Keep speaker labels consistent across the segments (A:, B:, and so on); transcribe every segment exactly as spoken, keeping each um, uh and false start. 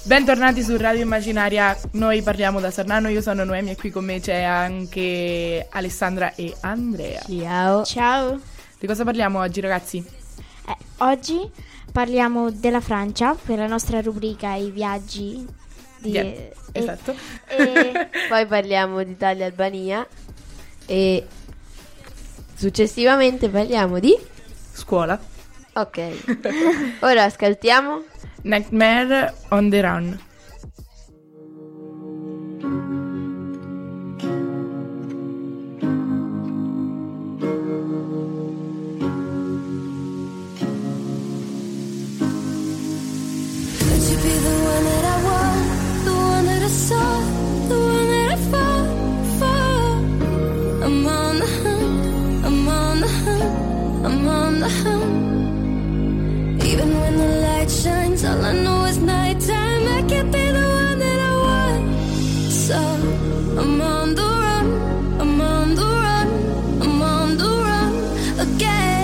A: Bentornati su Radio Immaginaria, noi parliamo da Sarnano, io sono Noemi e qui con me c'è anche Alessandra e Andrea.
B: Ciao.
C: Ciao.
A: Di cosa parliamo oggi, ragazzi?
C: Eh, oggi parliamo della Francia per la nostra rubrica I viaggi di...
A: Yeah,
C: e,
A: esatto.
B: E poi parliamo di Italia e Albania e successivamente parliamo di...
A: Scuola.
B: Ok. Ora ascoltiamo
A: Nightmare on the Run.
D: All I know is nighttime. I can't be the one that I want. So I'm on the run. I'm on the run. I'm on the run again.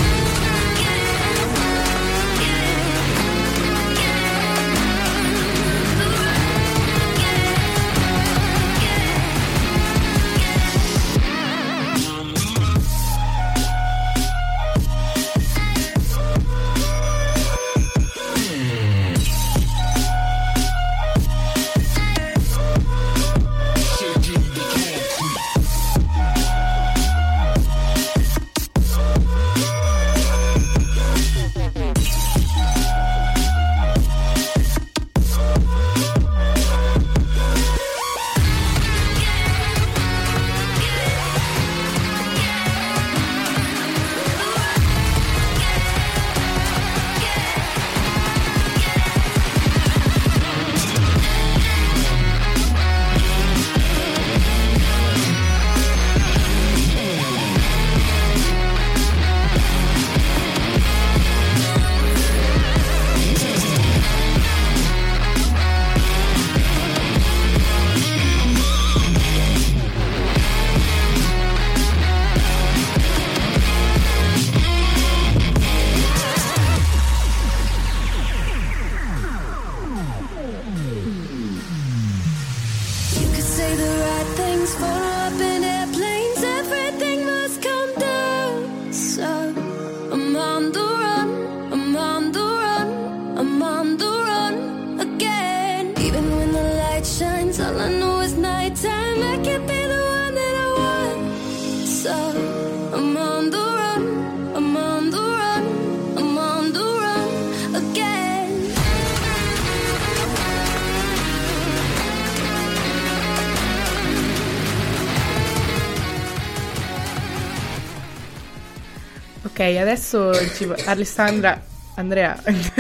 A: Ok, adesso ci... Alessandra, Andrea,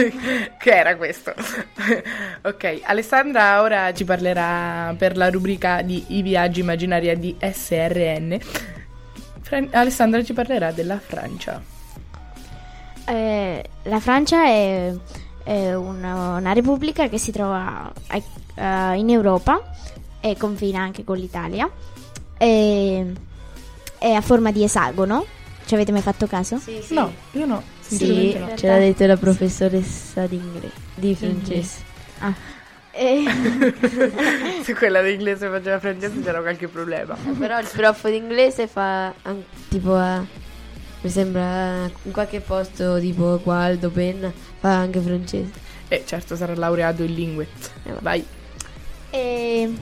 A: che era questo? Ok, Alessandra ora ci parlerà per la rubrica di I viaggi immaginaria di S R N. Fra... Alessandra ci parlerà della Francia.
C: Eh, la Francia è, è una, una repubblica che si trova uh, in Europa e confina anche con l'Italia. È, è a forma di esagono. Ci avete mai fatto caso?
B: Sì, sì.
A: No, io no.
B: Sì,
A: no.
B: ce l'ha detto la professoressa di inglese, di francese.
C: Ah. E...
A: Se quella di inglese faceva francese c'era qualche problema.
B: Però il prof di inglese fa an- tipo a, mi sembra in qualche posto tipo Gualdo, Penna, fa anche francese.
A: Eh certo, sarà laureato in lingue.
B: Eh,
A: Vai.
C: E...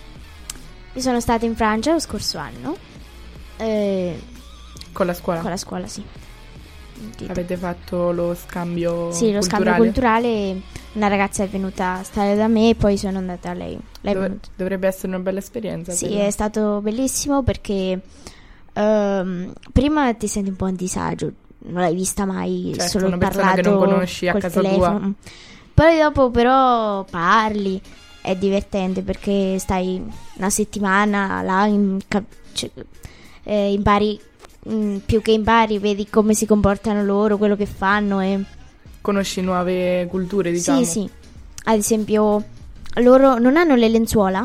C: Io sono stata in Francia lo scorso anno. E...
A: Con la scuola?
C: Con la scuola, sì.
A: Avete fatto lo scambio
C: Sì, lo
A: culturale?
C: scambio culturale. Una ragazza è venuta a stare da me e poi sono andata a lei. lei
A: Dov-
C: è venuta.
A: Dovrebbe essere una bella esperienza.
C: Sì,
A: quella.
C: è stato bellissimo perché um, prima ti senti un po' in disagio. Non l'hai vista mai,
A: Certo,
C: solo
A: una persona
C: parlato
A: che non conosci a
C: col
A: casa
C: telefono.
A: tua.
C: Poi dopo però parli, è divertente perché stai una settimana là, in, cioè, eh, impari... Mm, più che impari, vedi come si comportano loro, quello che fanno e...
A: Conosci nuove culture, diciamo.
C: Sì, sì. Ad esempio, loro non hanno le lenzuola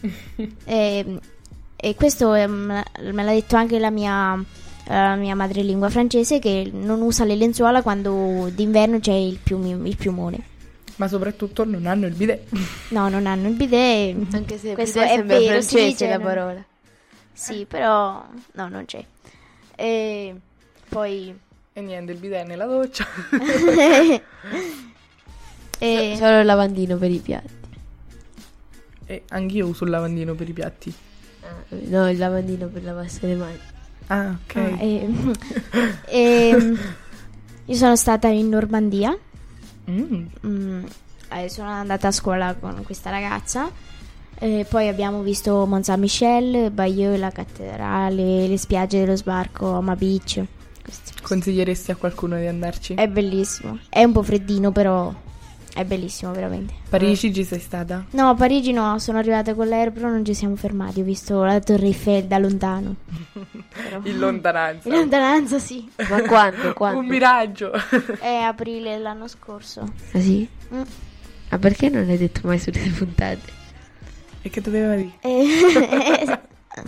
C: e, e questo è, me l'ha detto anche la mia, la mia madrelingua francese, che non usa le lenzuola quando d'inverno c'è il, piumi, il piumone.
A: Ma soprattutto non hanno il bidet.
C: No, non hanno il bidet.
B: Anche se
C: Questo
B: bidet
C: è
B: sembra
C: vero, si
B: francese
C: dice,
B: la
C: no?
B: parola.
C: Sì, però no, non c'è. E poi
A: E niente, il bidet nella doccia.
C: e
B: Solo il lavandino per i piatti.
A: E anch'io uso il lavandino per i piatti.
B: No, il lavandino per lavarsi le mani.
A: Ah, ok.
C: ah, e- e- io sono stata in Normandia.
A: Mm.
C: Mm, eh, sono andata a scuola con questa ragazza. E poi abbiamo visto Mont Saint-Michel, Bayeux, la cattedrale, le spiagge dello sbarco, Ama Beach. Queste cose.
A: Consiglieresti a qualcuno di andarci?
C: È bellissimo. È un po' freddino, però è bellissimo veramente.
A: Parigi ci sei stata?
C: No, a Parigi no, sono arrivata con l'aereo, però non ci siamo fermati. Ho visto la Torre Eiffel da lontano. Però-
A: In lontananza.
C: In lontananza, sì.
B: Ma quando? quando?
A: Un miraggio.
C: È aprile dell'anno scorso.
B: Ah sì?
C: Mm.
B: Ma perché non l'hai detto mai sulle puntate?
A: E che doveva dire?
C: E,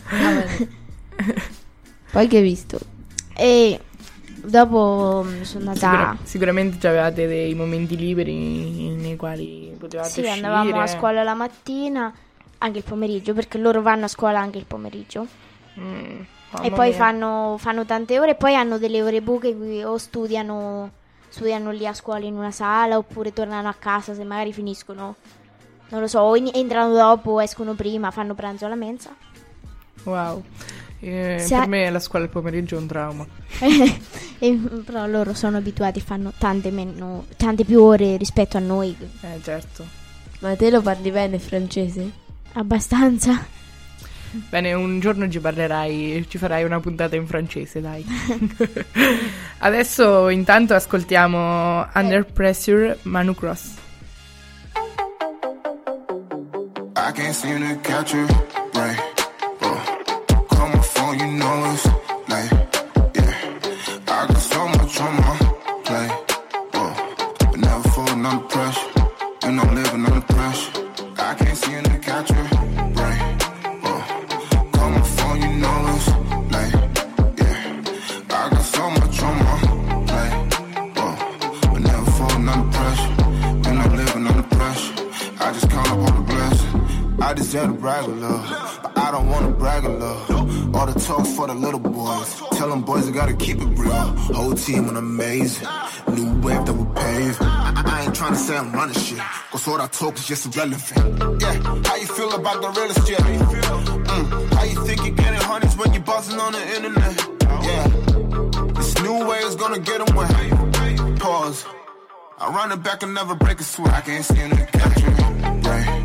B: Poi che hai visto?
C: e dopo mm, sono andata.
A: Sicura- sicuramente già avevate dei momenti liberi nei quali potevate
C: Sì,
A: uscire.
C: andavamo a scuola la mattina, anche il pomeriggio, perché loro vanno a scuola anche il pomeriggio.
A: Mm,
C: E
A: mamma
C: poi
A: mia.
C: fanno, fanno tante ore, e poi hanno delle ore buche qui o studiano, studiano lì a scuola in una sala, oppure tornano a casa se magari finiscono, non lo so, o in- entrano dopo o escono prima, fanno pranzo alla mensa.
A: Wow. Eh,
C: Se
A: per
C: ha-
A: me la scuola il pomeriggio è un trauma.
C: E, però loro sono abituati, fanno tante, meno, tante più ore rispetto a noi,
A: Eh, certo.
B: Ma te lo parli bene il francese?
C: abbastanza.
A: Bene, un giorno ci parlerai, ci farai una puntata in francese, dai. Adesso intanto ascoltiamo Under Pressure, Manu Cross.
E: I can't seem to catch her brain. Oh, call my phone, you know it's late. Yeah, I got so much on my plate. Oh, but never falling under pressure. And I'm living under pressure. I can't seem to catch her brain. Oh, call my phone, you know it's late. Yeah, I got so much on my plate. Oh, but never falling under pressure. And I'm living under pressure. I just count up all the blessings. I deserve to brag a little, but I don't wanna brag a little. All the talk for the little boys. Tell them boys I gotta keep it real. Whole team on amazing. New wave that will pave. I, I ain't tryna say I'm running shit, cause all I talk is just irrelevant. Yeah, how you feel about the real estate? Mm, how you think you're getting honeys when you're buzzing on the internet? Yeah, this new way is gonna get them wet. Pause. I run it back and never break a sweat. I can't seem to catch it. Brain.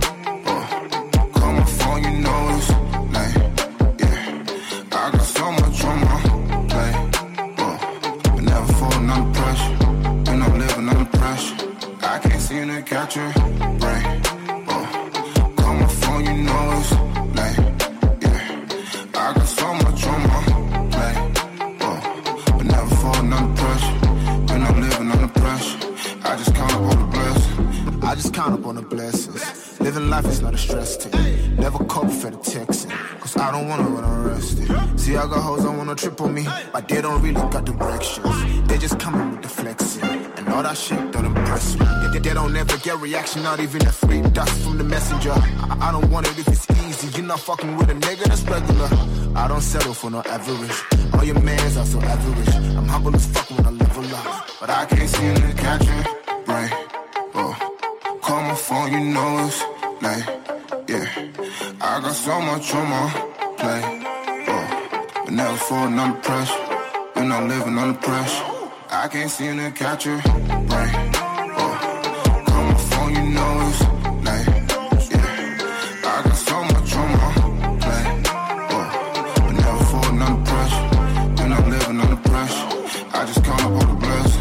E: You know it's late, yeah. I got so much on my plate, oh, but never falling under pressure. And I'm living under pressure. I can't seem to catch her brain, oh. Call my phone, you know it's late, yeah. I got so much on my plate, oh, but never falling under pressure. And I'm living under pressure. I just count up all the blessings. I just count up on the blessings. Living life is not a stress test. Never call for the texting, cause I don't wanna run arrested. See, I got hoes that wanna trip on me, but they don't really got directions. They just coming with the flexing, and all that shit don't impress me. They, they don't ever get reaction, not even a free dust from the messenger. I, I don't want it if it's easy, you're not fucking with a nigga that's regular. I don't settle for no average, all your mans are so average. I'm humble as fuck when I level up, but I can't seem to catch it, brain. Oh, call my phone, you know it's late. Yeah, I got so much on my plate, oh, but never falling under pressure. And I'm living under pressure. I can't seem to catch her brain, oh, call my phone, you know it's late. Yeah, I got so much on my plate, oh, but never falling under pressure. And I'm living under pressure. I just count up all the blessings.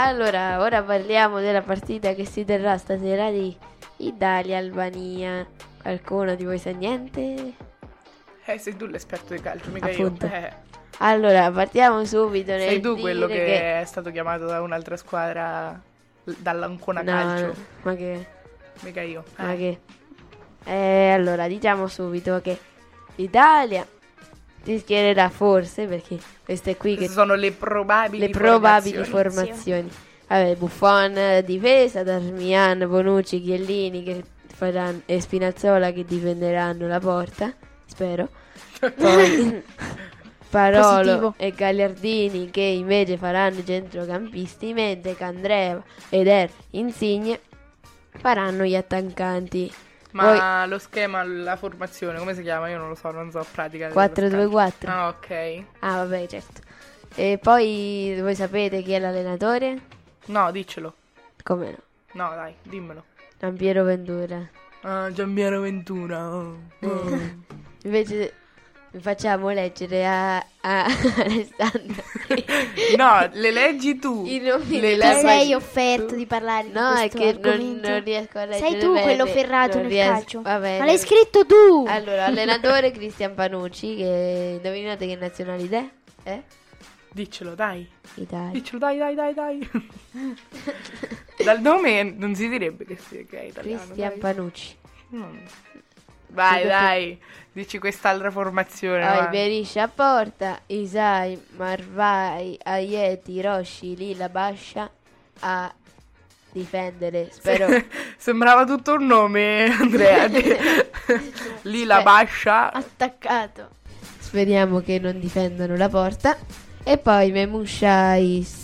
B: Allora, ora parliamo della partita che si terrà stasera di Italia-Albania. Qualcuno di voi sa niente?
A: Eh, sei tu l'esperto di calcio, mica
B: Appunto.
A: io. Eh,
B: Allora, partiamo subito nel
A: sei tu
B: dire
A: quello che,
B: che...
A: è stato chiamato da un'altra squadra dall'Ancona
B: No,
A: Calcio.
B: no, ma che...
A: Mica io.
B: Ma
A: Eh.
B: che... Eh, allora, diciamo subito che l'Italia si schiererà forse, perché queste qui che
A: Queste sono le probabili
B: le probabili
A: formazioni.
B: formazioni. Vabbè, Buffon difesa, Darmian, Bonucci, Chiellini che faranno, e Spinazzola che difenderanno la porta, spero. Poi Parolo
C: Positivo.
B: e Gagliardini che invece faranno i centrocampisti, mentre Candreva ed Er Insigne faranno gli attaccanti.
A: Ma lo schema, la formazione, come si chiama? Io non lo so, non so pratica. dello
B: quattro due
A: calcio.
B: quattro.
A: Ah, ok.
B: Ah, vabbè, certo. E poi voi sapete chi è l'allenatore?
A: No, diccelo.
B: Come no?
A: No, dai, dimmelo.
B: Giampiero Ventura.
A: Ah, Giampiero Ventura. oh. Oh.
B: Invece facciamo leggere a, a Alessandro
A: No, le leggi tu.
B: i nomi
A: Le
B: dei
C: Ti
A: leggi-
C: sei offerto di parlare di
B: No, è
C: questo
B: che non,
C: argomento.
B: non riesco a leggere.
C: Sei tu
B: bene,
C: quello ferrato
B: non
C: nel
B: riesco-
C: calcio.
B: Va bene.
C: Ma l'hai scritto tu.
B: Allora, allenatore Cristian Panucci, che indovinate che nazionalità è? Eh?
A: Diccelo, dai.
B: Italia.
A: Diccelo, dai, dai, dai, dai. Dal nome non si direbbe che, sia, che è italiano.
B: Cristian
A: dai.
B: Panucci.
A: Mm. Vai,
B: Sì,
A: dai. Dici quest'altra formazione.
B: Poi
A: va.
B: Beriscia a porta, Isai, Marvai, Aieti, Rosci, Lila, Bascia a difendere. Spero.
A: Sembrava tutto un nome, Andrea. Lì la
B: Eh.
A: Bascia.
C: Attaccato.
B: Speriamo che non difendano la porta. E poi Memusha,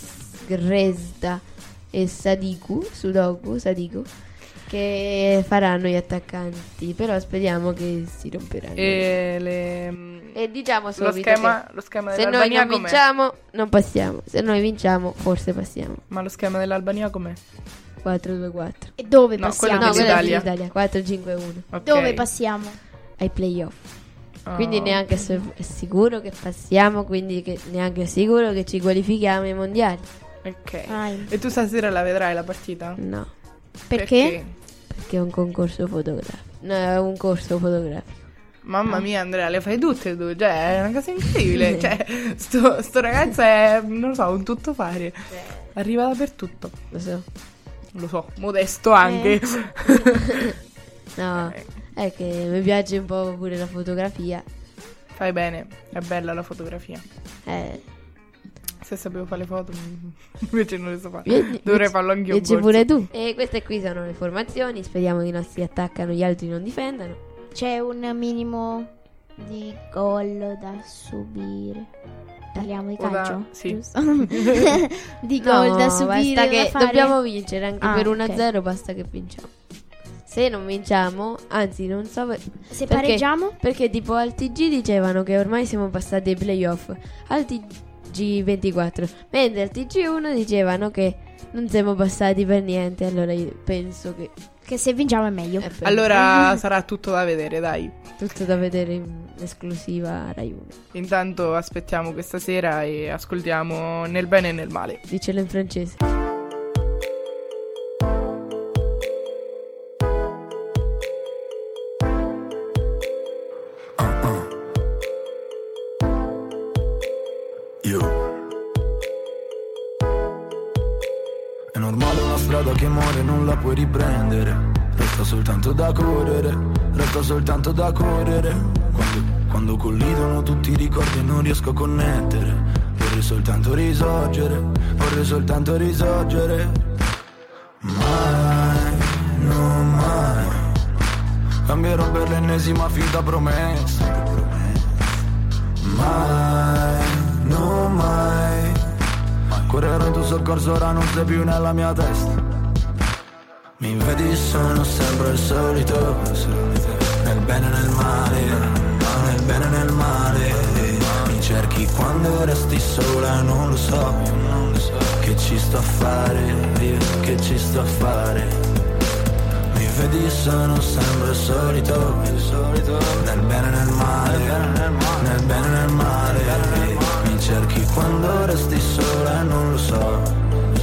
B: Gresda e Sadiku, Sudoku, Sadiku, che faranno gli attaccanti. Però speriamo che si romperanno.
A: E le...
B: E diciamo
A: lo
B: subito
A: schema,
B: che
A: lo schema
B: se noi
A: dell'Albania
B: non
A: com'è?
B: vinciamo non passiamo. Se noi vinciamo forse passiamo.
A: Ma lo schema dell'Albania com'è?
B: quattro due quattro.
C: E dove
A: No,
C: passiamo?
A: quello
B: No, quella è
A: dell'Italia.
B: l'Italia. quattro cinque uno.
A: Ok.
C: Dove passiamo?
B: Ai playoff.
A: Oh.
B: Quindi neanche se- è sicuro che passiamo, quindi che neanche è sicuro che ci qualifichiamo ai mondiali.
A: Ok.
C: Ah,
A: E tu stasera la vedrai la partita?
B: No,
C: perché?
B: perché è un concorso fotografico. No, è un corso fotografico.
A: Mamma mia, Andrea, le fai tutte tu, cioè è una cosa incredibile. Cioè, sto, sto ragazzo è, non lo so, un tuttofare. Arriva dappertutto.
B: Lo so.
A: Lo so, modesto anche.
B: No,
A: Eh,
B: è che mi piace un po' pure la fotografia.
A: Fai bene, è bella la fotografia.
B: Eh,
A: Se sapevo fare le foto, mm, invece non le so fare.
B: vieni-
A: Dovrei farlo anch'io.
B: vieni
A: forse.
B: pure tu. E queste qui sono le formazioni. Speriamo che i nostri attaccano, gli altri non difendano.
C: C'è un minimo di gol da subire. Parliamo di
A: O da-
C: calcio?
A: sì.
C: Giusto? Di gol da subire.
B: basta
C: da
B: che
C: fare?
B: dobbiamo vincere anche
C: Ah,
B: per
C: ok.
B: uno a zero, basta che vinciamo. Se non vinciamo, anzi non so per-
C: Se
B: perché-
C: pareggiamo?
B: perché tipo al T G dicevano che ormai siamo passati ai playoff, al T G ventiquattro, mentre al T G uno dicevano che non siamo passati per niente, allora io penso che
C: Che se vinciamo è meglio.
B: è per-
A: Allora sarà tutto da vedere, dai.
B: tutto da vedere in esclusiva a Rai uno.
A: Intanto aspettiamo questa sera e ascoltiamo nel bene e nel male.
B: Dicelo in francese.
F: Io. È normale una strada che muore, non la puoi riprendere. Resta soltanto da correre, resta soltanto da correre. Quando, quando collidono tutti i ricordi e non riesco a connettere. Vorrei soltanto risorgere, vorrei soltanto risorgere. Mai, non mai cambierò per l'ennesima finta promessa. Mai, non mai correrò in tuo soccorso, ora non sei più nella mia testa. Mi vedi, sono sempre il solito, nel bene e nel male, nel bene e nel male. Mi cerchi quando resti sola, non lo so, che ci sto a fare, io che ci sto a fare. Mi vedi, sono sempre il solito, nel bene e nel male, nel bene e nel male. Mi cerchi quando resti sola e non lo so,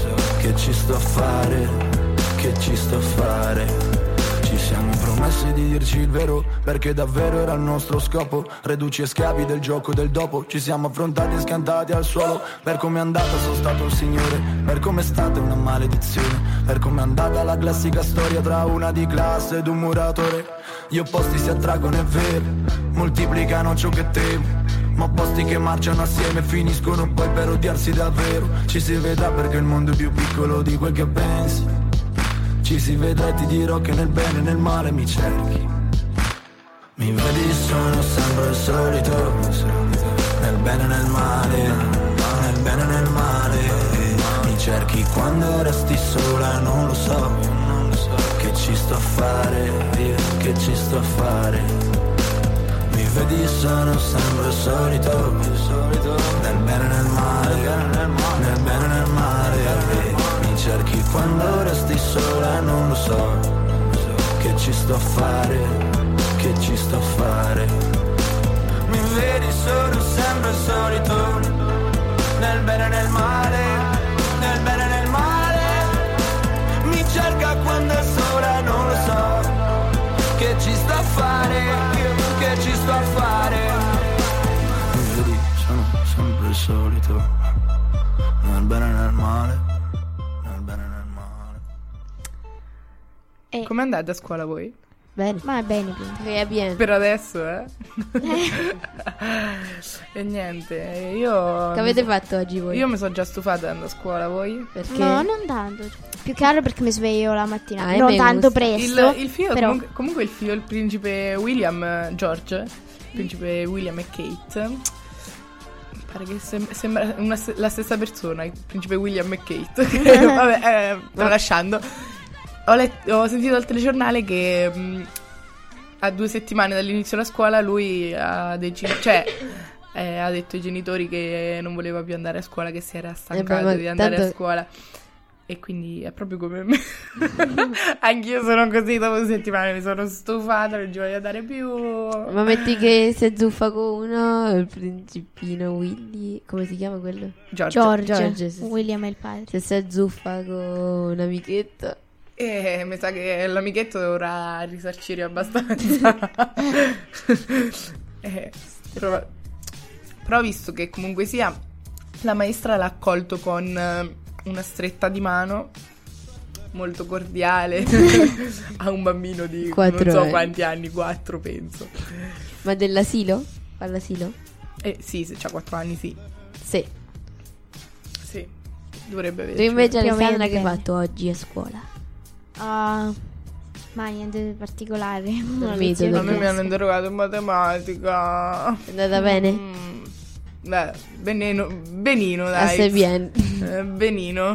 F: che ci sto a fare, che ci sto a fare. Ci siamo promessi di dirci il vero, perché davvero era il nostro scopo. Reduci e scapi del gioco del dopo. Ci siamo affrontati e scantati al suolo. Per come è andata sono stato il signore, per come è stata una maledizione, per come è andata la classica storia tra una di classe ed un muratore. Gli opposti si attraggono, è vero, moltiplicano ciò che temo, ma opposti che marciano assieme finiscono poi per odiarsi davvero. Ci si vedrà perché il mondo è più piccolo di quel che pensi. Ci si vedrà e ti dirò che nel bene e nel male mi cerchi. Mi vedi sono sempre il solito, nel bene e nel male, nel bene e nel male. Mi cerchi quando resti sola, non lo so, che ci sto a fare, che ci sto a fare. Mi vedi sono sempre il solito, nel bene e nel male, nel bene e nel male. Mi cerchi quando resti sola, non lo so, che ci sto a fare, che ci sto a fare. Mi vedi sono sempre il solito, nel bene e nel male, nel bene e nel male. Mi cerca quando è sola, non lo so, che ci sto a fare, che ci sto a fare. Mi vedi sono sempre il solito, nel bene e nel male.
A: Com'è andata a scuola voi?
B: Bene.
C: Ma bene, bene.
B: Eh, bien.
A: Per adesso, eh? E niente, io...
B: Che avete fatto oggi voi?
A: Io mi sono già stufata di andare a scuola, voi?
B: Perché?
C: No, non tanto. Più che altro perché mi sveglio la mattina.
B: Ah, e
C: non
B: me
C: tanto
B: gusta.
C: presto.
A: Il, il figlio,
C: però...
A: comunque, comunque il figlio, il principe William, eh, George, il principe William e Kate, pare che sem- sembra una, la stessa persona, il principe William e Kate. Che, vabbè, eh, tralasciando. Ho, let- ho sentito al telegiornale che mh, a due settimane dall'inizio della scuola lui ha deciso, cioè eh, ha detto ai genitori che non voleva più andare a scuola, che si era stancato
B: Eh beh,
A: di andare
B: tanto...
A: a scuola. E quindi è proprio come me. Anch'io sono così, dopo due settimane mi sono stufata, non ci voglio andare più.
B: Ma metti che si azzuffa con uno, il principino Willy, come si chiama quello?
A: George.
C: George,
B: George, sì, sì.
C: William è il padre.
B: Se si azzuffa con un amichetto.
A: E mi sa che l'amichetto dovrà risarcire abbastanza. eh, però, però visto che comunque sia, la maestra l'ha accolto con una stretta di mano molto cordiale a un bambino di
B: Quattro
A: non so
B: anni.
A: quanti anni, quattro penso.
B: Ma dell'asilo? All'asilo?
A: Eh sì, se c'ha quattro anni sì.
B: Sì.
A: Sì, dovrebbe
B: Tu
A: averci.
B: invece
C: Più o meno
B: Alessandra che hai
C: bene.
B: fatto oggi a scuola?
C: Ah, ma niente di particolare. Una
B: Dormito,
C: lezione
A: A me mi
C: classe.
A: hanno interrogato in matematica.
B: È andata bene?
A: Mm, beh, benino, benino dai.
B: Assez bien.
A: Eh, benino.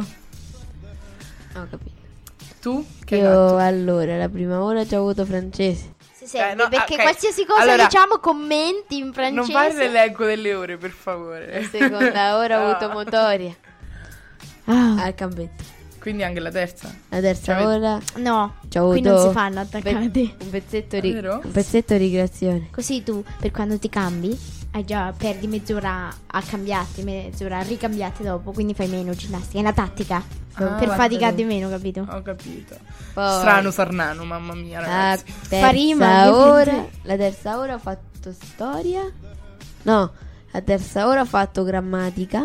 B: Ho capito.
A: Tu? Che hai
B: Io
A: fatto?
B: allora, la prima ora ci ho avuto francese.
C: Si sente,
A: Eh, no,
C: perché
A: ok.
C: qualsiasi cosa
A: Allora,
C: diciamo commenti in
A: Non
C: francese.
A: fare l'elenco delle ore, per favore.
B: La seconda ora ho
A: No.
B: avuto motoria.
C: Ah,
B: Al campetto.
A: Quindi anche la terza.
B: La terza
A: Cioè,
B: ora
C: no,
B: ci ho
C: qui
B: avuto
C: non si fanno
B: un pe-
C: attaccati.
B: un pezzetto ri-
A: Vero?
B: un pezzetto ricreazione.
C: Così tu, per quando ti cambi, hai già perdi mezz'ora a cambiarti, mezz'ora a ricambiarti dopo, quindi fai meno ginnastica. È una tattica
A: Ah,
C: per
A: guarda
C: faticare
A: te.
C: di meno, capito?
A: Ho capito.
B: Poi
A: Strano sarnano, mamma mia,
B: la
A: ragazzi.
B: terza
C: Farima,
B: ora, la terza ora ho fatto storia. No, la terza ora ho fatto grammatica.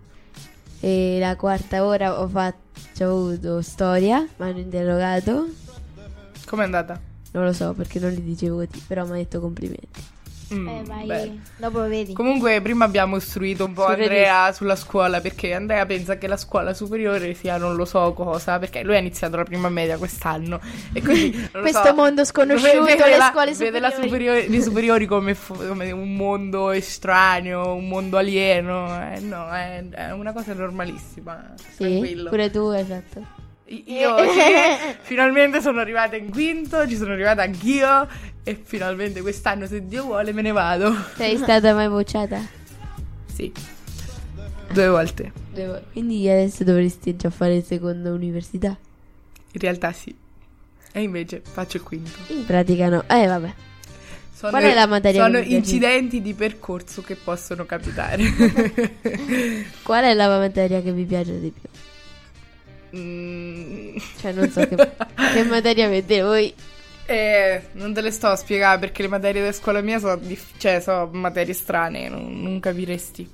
B: E la quarta ora ho fatto ci ho avuto storia, mi hanno interrogato.
A: Com'è andata?
B: Non lo so perché non li dicevo voti, però mi ha detto complimenti.
A: Mm,
C: Eh, vai,
A: bene.
C: dopo lo vedi.
A: Comunque prima abbiamo istruito un po'
B: Su
A: Andrea sulla scuola, perché Andrea pensa che la scuola superiore sia non lo so cosa, perché lui ha iniziato la prima media quest'anno e quindi non lo
C: Questo
A: so,
C: mondo sconosciuto,
A: vede
C: le
A: la-
C: scuole
A: vede la
C: superiori.
A: superiori- le superiori come, fu- come un mondo estraneo, un mondo alieno. Eh, no, è, è una cosa normalissima.
B: Sì,
A: Tranquillo.
B: pure tu hai fatto.
A: Io sì, finalmente sono arrivata in quinto, ci sono arrivata anch'io e finalmente quest'anno, se Dio vuole, me ne vado.
B: Sei stata mai bocciata?
A: Sì, due volte.
B: Devo- Quindi adesso dovresti già fare il secondo università.
A: In realtà sì. E invece faccio il quinto.
B: In pratica no. Eh vabbè.
A: Sono,
B: Qual è la materia
A: sono
B: che mi piace?
A: incidenti di percorso che possono capitare.
B: Qual è la materia che vi piace di più?
A: Mm.
B: Cioè non so che, che materia avete voi.
A: Eh, non te le sto a spiegare perché le materie della scuola mia sono diff- cioè sono materie strane, non, non capiresti.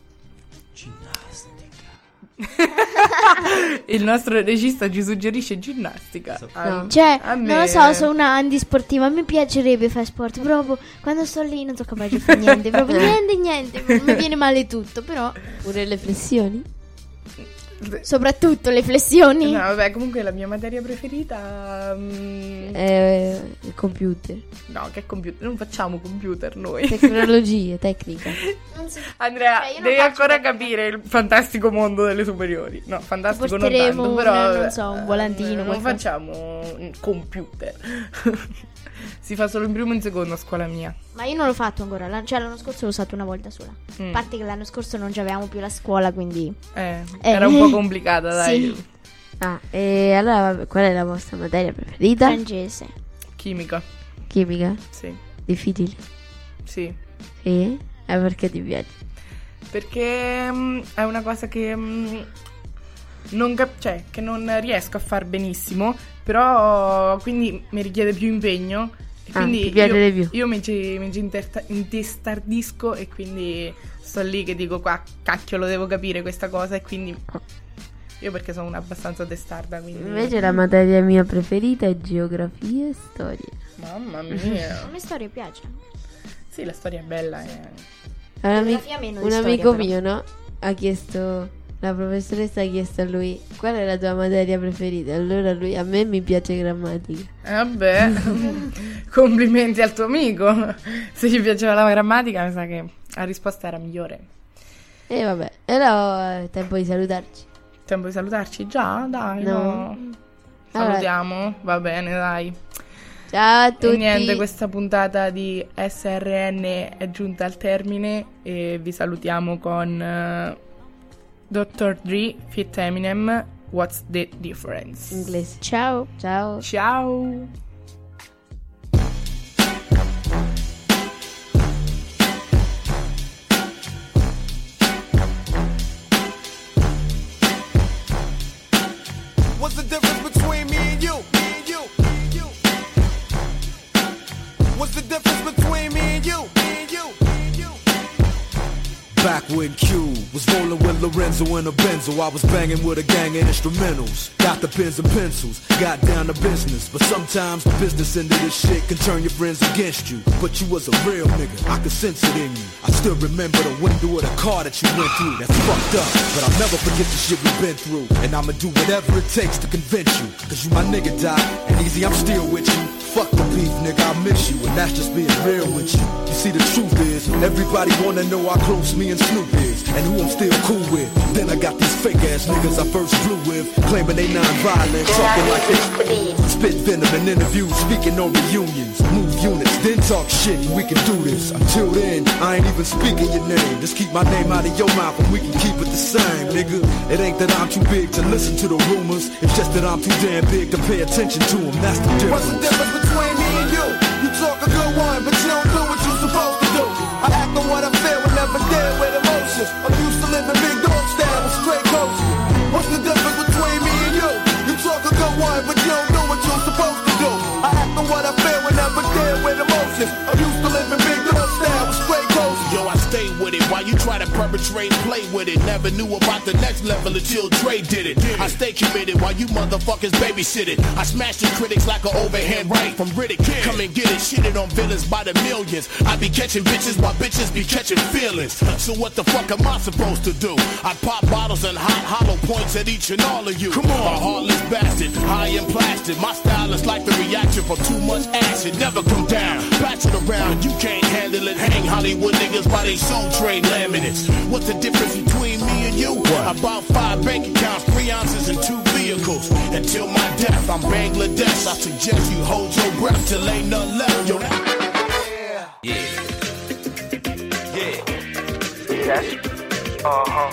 A: Il nostro regista ci suggerisce ginnastica.
B: No.
C: Cioè,
A: A me-
C: non lo so, sono una antisportiva. A me piacerebbe fare sport. Proprio quando sto lì non sono capace di fare niente. Proprio niente, niente. Mi viene male tutto. Però,
B: Pure le flessioni?
C: soprattutto le flessioni.
A: No, vabbè, comunque la mia materia preferita mm,
B: Eh, il computer.
A: no, che computer, non facciamo computer noi.
B: Tecnologie, tecnica.
C: Non so.
A: Andrea,
C: Cioè, io non
A: devi
C: faccio
A: ancora
C: tecnica.
A: capire il fantastico mondo delle superiori. No, fantastico non
C: Porteremo
A: tanto, però
C: un- non
A: eh,
C: so, un volantino,
A: eh, non
C: qualcosa.
A: facciamo un computer. Si fa solo in primo e in secondo a scuola mia.
C: Ma io non l'ho fatto ancora. L'an- Cioè, l'anno scorso l'ho usato una volta sola.
A: Mm.
C: A parte che l'anno scorso non avevamo più la scuola, quindi.
A: Eh,
C: Eh.
A: era un po' complicata, dai.
C: Sì.
B: Ah, e allora vabbè, qual è la vostra materia preferita?
C: Francese.
A: Chimica,
B: Chimica?
A: sì,
B: Difficile?
A: sì.
B: Sì? Eh, perché ti piace?
A: Perché mm, è una cosa che mm, non cap- cioè, che non riesco a far benissimo, però quindi mi richiede più impegno. E
B: Ah,
A: quindi
B: ti piace
A: io,
B: di più.
A: io mi ci, mi ci interta- intestardisco e quindi sto lì che dico qua, cacchio, lo devo capire questa cosa e quindi io perché sono abbastanza testarda, quindi
B: Invece la materia mia preferita è geografia e storia.
A: mamma
C: A
A: mia.
C: me storia piace.
A: Sì, la storia è bella, eh.
B: Un, ami-
C: Geografia meno di
B: un
C: storia,
B: amico
C: però.
B: mio, no? Ha chiesto, la professoressa ha chiesto a lui qual è la tua materia preferita. Allora lui, a me mi piace grammatica.
A: Eh, Vabbè, complimenti al tuo amico. Se gli piaceva la grammatica, mi sa che la risposta era migliore.
B: E vabbè, allora è tempo di salutarci.
A: Tempo di salutarci? Già? Dai, no.
B: No.
A: Salutiamo? Va bene, dai.
B: Ciao a tutti.
A: E niente, questa puntata di S R N è giunta al termine e vi salutiamo con eh, doctor Dre feat Eminem, What's the Difference?
B: Inglese.
C: Ciao.
B: Ciao.
A: Ciao!
G: What's the difference between me and you? Me and you. Me and you. What's the difference between me and you? Me and you. Me and you.
F: Back when Q was rolling with Lorenzo in a Benzo, I was banging with a gang of instrumentals. Got the pens and pencils, got down to business. But sometimes the business end of this shit can turn your friends against you. But you was a real nigga, I could sense it in you. I still remember the window of the car that you went through. That's fucked up, but I'll never forget the shit we've been through. And I'ma do whatever it takes to convince you. Cause you my nigga, Doc, and easy, I'm still with you. Fuck the beef, nigga, I miss you, and that's just being real with you. You see, the truth is, everybody wanna know how close me and Snoop is, and who I'm still cool with. Then I got these fake ass niggas I first flew with, claiming they non-violent, talking like they spit venom in interviews, speaking on reunions, move units, then talk shit, and we can do this. Until then, I ain't even speaking your name. Just keep my name out of your mouth, and we can keep it the same, nigga. It ain't that I'm too big to listen to the rumors, it's just that I'm too damn big to pay attention to them. That's the difference.
G: What's the difference between me and you? You talk a good one, but you don't do what you're supposed to do. I act on what I feel and never deal with emotions. I'm used to living big dog style with straight coaches. What's the difference between me and you? You talk a good one, but you don't do what you're supposed to do. I act on what I feel and never deal with emotions. I'm used to living big dog style with straight coaches.
H: Yo, I stay with it while you try to perpetrate and play with it. Never knew about the next level until Dre did it. I stay committed while you motherfuckers babysit it. I smash the critics like an overhand right from Riddick. Come and get it, shitted on villains by the millions. I be catching bitches while bitches be catching feelings. So what the fuck am I supposed to do? I pop bottles and hot hollow points at each and all of you. Come on, a heartless bastard, high and plastic. My style is like the reaction from too much acid. Never come down, patch it around. You can't handle it. Hang Hollywood niggas by they soul trade laminates. What's the difference between me and you? What? About five bank accounts, three ounces and two vehicles. Until my death, I'm Bangladesh. I suggest you hold your breath till ain't none left. Yo,
G: Yeah. Yeah. Yes. Uh-huh.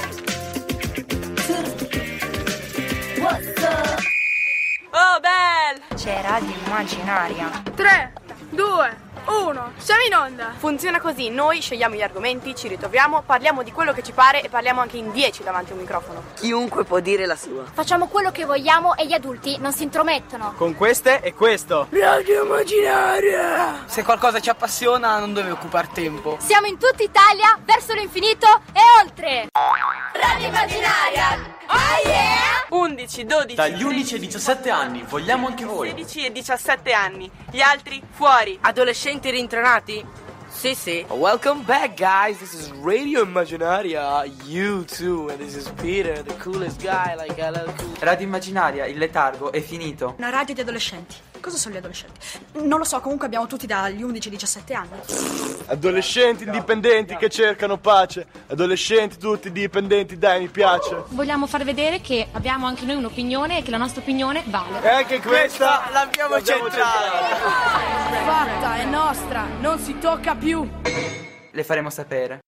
I: Oh, bella! C'è Radio Immaginaria.
A: tre, due,
I: uno, siamo in onda! Funziona così, noi scegliamo gli argomenti, ci ritroviamo, parliamo di quello che ci pare e parliamo anche in dieci davanti a un microfono.
J: Chiunque può dire la sua.
K: Facciamo quello che vogliamo e gli adulti non si intromettono.
L: Con queste e questo.
I: Radio Immaginaria!
L: Se qualcosa ci appassiona non deve occupare tempo.
K: Siamo in tutta Italia, verso l'infinito e oltre. Radio Immaginaria! Oh yeah!
I: undici, dodici,
M: dagli undici ai diciassette anni, vogliamo anche voi.
I: sedici e diciassette anni, gli altri fuori. Adolescenti rintanati? Sì, sì.
N: Welcome back, guys. This is Radio Immaginaria. You too. And this is Peter, the coolest guy. Like I love cool.
L: Radio Immaginaria, il letargo è finito.
O: Una radio di adolescenti. Cosa sono gli adolescenti? Non lo so, comunque abbiamo tutti dagli undici ai diciassette anni.
P: Adolescenti indipendenti che cercano pace. Adolescenti tutti dipendenti, dai, mi piace.
Q: Vogliamo far vedere che abbiamo anche noi un'opinione e che la nostra opinione vale.
P: E anche questa
L: l'abbiamo centrata.
I: Fatta, è nostra, non si tocca più.
L: Le faremo sapere.